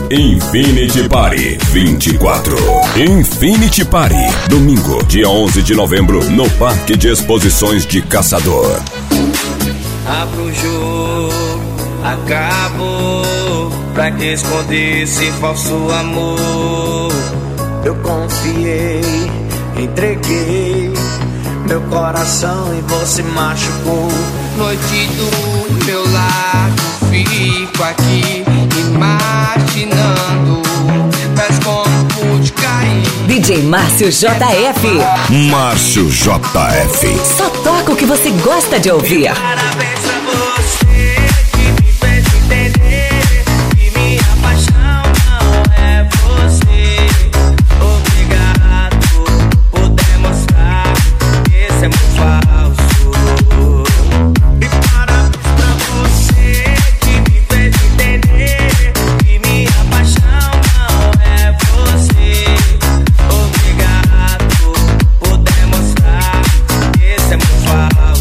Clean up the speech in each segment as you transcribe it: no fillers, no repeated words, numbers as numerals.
Infinity Party 24. Infinity Party, domingo, dia 11 de novembro, no Parque de Exposições de Caçador. Abro o jogo, acabou. Pra que esconder esse falso amor? Eu confiei, entreguei meu coração e você machucou. Noite do meu lado, fico aqui imaginando, mas como pude cair. DJ Márcio JF. Márcio JF. Só toca o que você gosta de ouvir. Parabéns pra você que me fez entender que minha paixão não é você. Obrigado por demonstrar que esse é muito falso. E parabéns pra você que me fez entender que minha paixão não é você. Obrigado por demonstrar que esse é muito falso.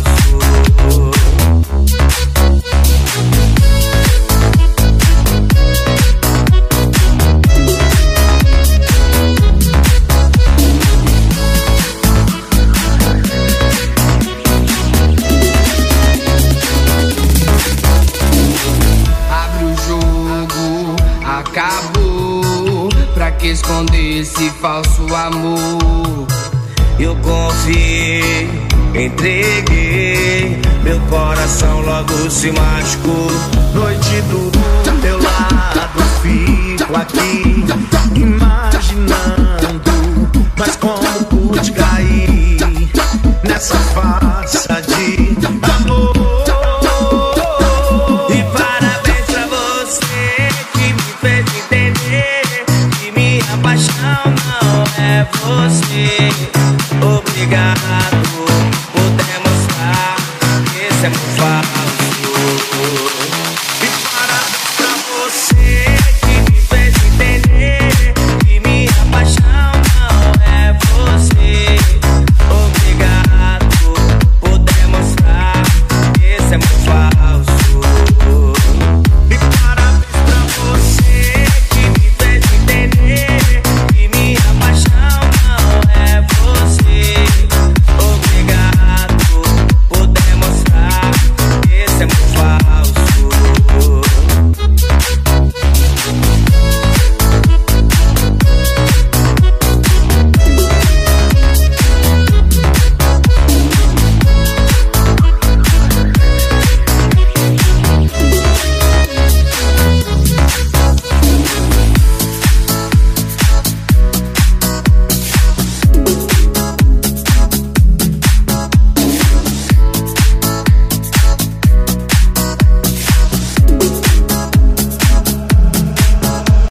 Abre o jogo, acabou. Pra que esconder esse falso amor? Eu confiei, entreguei meu coração, logo se machucou. Noite do teu lado, fico aqui imaginando, mas como pude cair nessa farsa de amor? E parabéns pra você que me fez entender que minha paixão não é você. Obrigado por demonstrar que esse é muito fácil.